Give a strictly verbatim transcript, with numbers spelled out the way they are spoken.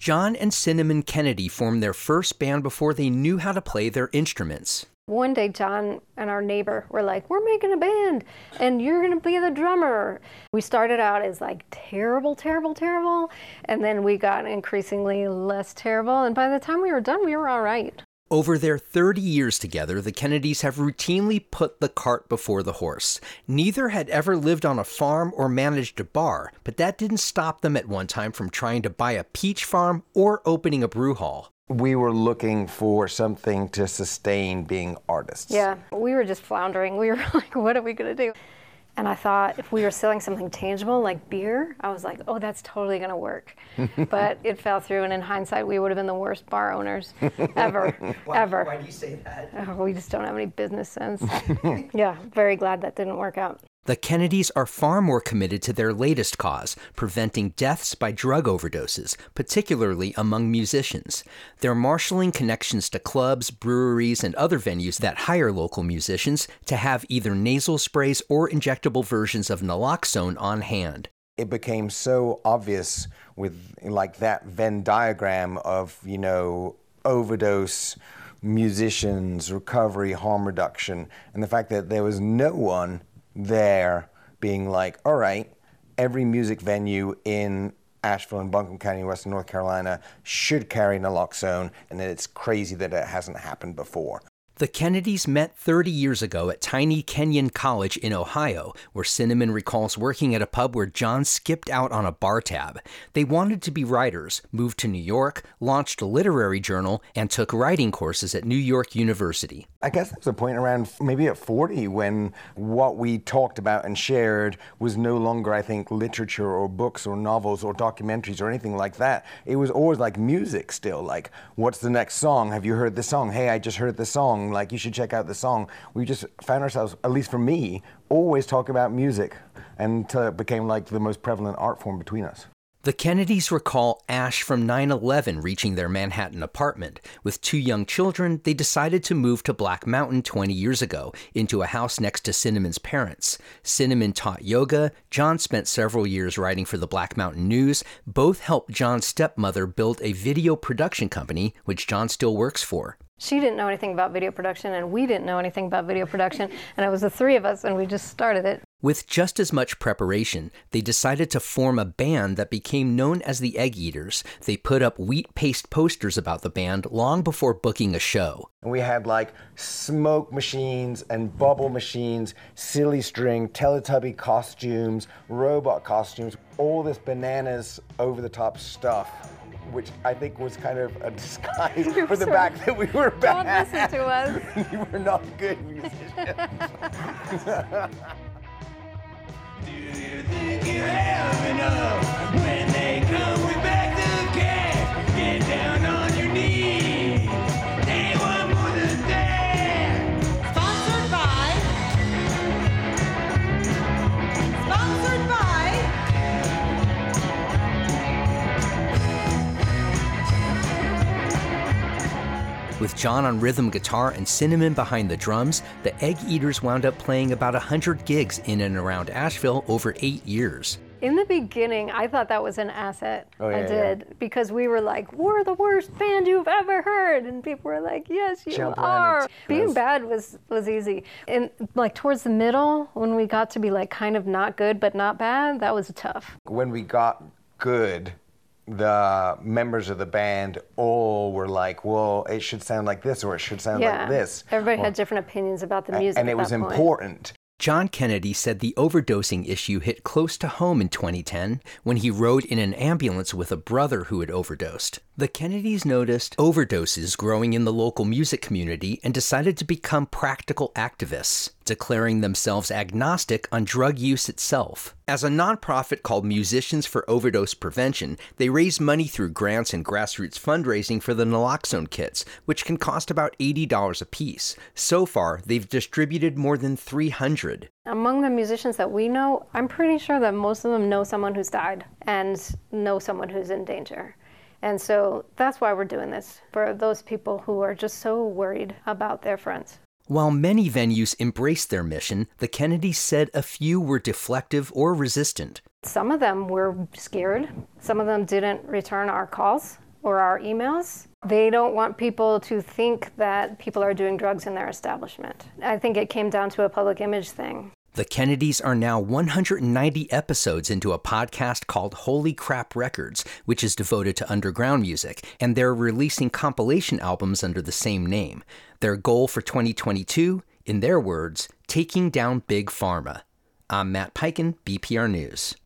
John and Cinnamon Kennedy formed their first band before they knew how to play their instruments. One day, John and our neighbor were like, we're making a band, and you're going to be the drummer. We started out as like terrible, terrible, terrible, and then we got increasingly less terrible, and by the time we were done, we were all right. Over their thirty years together, the Kennedys have routinely put the cart before the horse. Neither had ever lived on a farm or managed a bar, but that didn't stop them at one time from trying to buy a peach farm or opening a brew hall. We were looking for something to sustain being artists. Yeah, we were just floundering. We were like, what are we going to do? And I thought if we were selling something tangible like beer, I was like, oh, that's totally going to work. But it fell through, and in hindsight, we would have been the worst bar owners ever, why, ever. Why do you say that? Oh, we just don't have any business sense. Yeah, very glad that didn't work out. The Kennedys are far more committed to their latest cause, preventing deaths by drug overdoses, particularly among musicians. They're marshaling connections to clubs, breweries, and other venues that hire local musicians to have either nasal sprays or injectable versions of naloxone on hand. It became so obvious with like that Venn diagram of, you know, overdose, musicians, recovery, harm reduction, and the fact that there was no one there being like, all right, every music venue in Asheville and Buncombe County, Western North Carolina should carry naloxone, and that it's crazy that it hasn't happened before. The Kennedys met thirty years ago at Tiny Kenyon College in Ohio, where Cinnamon recalls working at a pub where John skipped out on a bar tab. They wanted to be writers, moved to New York, launched a literary journal, and took writing courses at New York University. I guess there was a point around maybe at forty when what we talked about and shared was no longer, I think, literature or books or novels or documentaries or anything like that. It was always like music still, like, what's the next song? Have you heard this song? Hey, I just heard this song. Like, you should check out the song. We just found ourselves, at least for me, always talking about music, until it became like the most prevalent art form between us. The Kennedys recall ash from nine eleven reaching their Manhattan apartment. With two young children, they decided to move to Black Mountain twenty years ago, into a house next to Cinnamon's parents. Cinnamon taught yoga. John spent several years writing for the Black Mountain News. Both helped John's stepmother build a video production company, which John still works for. She didn't know anything about video production, and we didn't know anything about video production, and it was the three of us, and we just started it. With just as much preparation, they decided to form a band that became known as the Egg Eaters. They put up wheat paste posters about the band long before booking a show. We had like smoke machines and bubble machines, silly string, Teletubby costumes, robot costumes, all this bananas over-the-top stuff, which I think was kind of a disguise for the fact that we were bad. Don't listen to us. We were not good musicians. Do you think you have enough when they come with back to cash? Get down on your knees. They want more than that. Sponsored by. Sponsored by. With John on rhythm guitar and Cinnamon behind the drums, the Egg Eaters wound up playing about one hundred gigs in and around Asheville over eight years. In the beginning, I thought that was an asset. Oh, yeah, I did, yeah. Because we were like, we're the worst band you've ever heard. And people were like, yes, you Jump on are. it. Being Yes. bad was, was easy. And like towards the middle, when we got to be like kind of not good, but not bad, that was tough. When we got good, the members of the band all were like, well, it should sound like this or it should sound Yeah. like this. Everybody Or- had different opinions about the music and at it was that point. important. John Kennedy said the overdosing issue hit close to home in twenty ten when he rode in an ambulance with a brother who had overdosed. The Kennedys noticed overdoses growing in the local music community and decided to become practical activists, declaring themselves agnostic on drug use itself. As a nonprofit called Musicians for Overdose Prevention, they raise money through grants and grassroots fundraising for the naloxone kits, which can cost about eighty dollars a piece. So far, they've distributed more than three hundred. Among the musicians that we know, I'm pretty sure that most of them know someone who's died and know someone who's in danger. And so that's why we're doing this, for those people who are just so worried about their friends. While many venues embraced their mission, the Kennedys said a few were deflective or resistant. Some of them were scared. Some of them didn't return our calls. or our emails. They don't want people to think that people are doing drugs in their establishment. I think it came down to a public image thing. The Kennedys are now one hundred ninety episodes into a podcast called Holy Crap Records, which is devoted to underground music, and they're releasing compilation albums under the same name. Their goal for twenty twenty-two, in their words, taking down Big Pharma. I'm Matt Peiken, B P R News.